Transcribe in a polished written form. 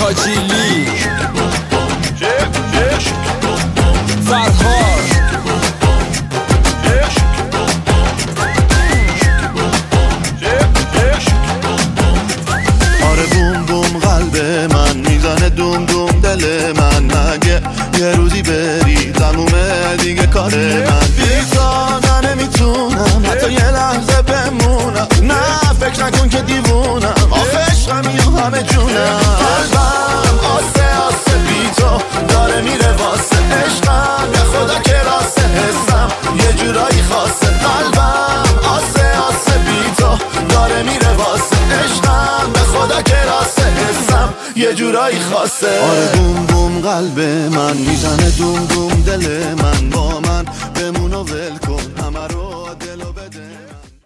آجیلی فرهاد آره بوم بوم قلب من میزنه دوم دوم دل من مگه یه روزی بری تمومه دیگه کار من بیزا نمیتونم حتی یه لحظه بمونم نه فکر نکن که دیوونم آخه عشقمی و همه جونم قلبم آسه آسه بی تو داره میره واسه عشقم به خدا که راسته حسم یه جورایی خاصه قلبم آسه آسه بی تو داره میره واسه عشقم به خدا که راسته حسم یه جورایی خاصه آره بوم بوم قلب من میزنه دوم دوم دل من با من بمون و ول کن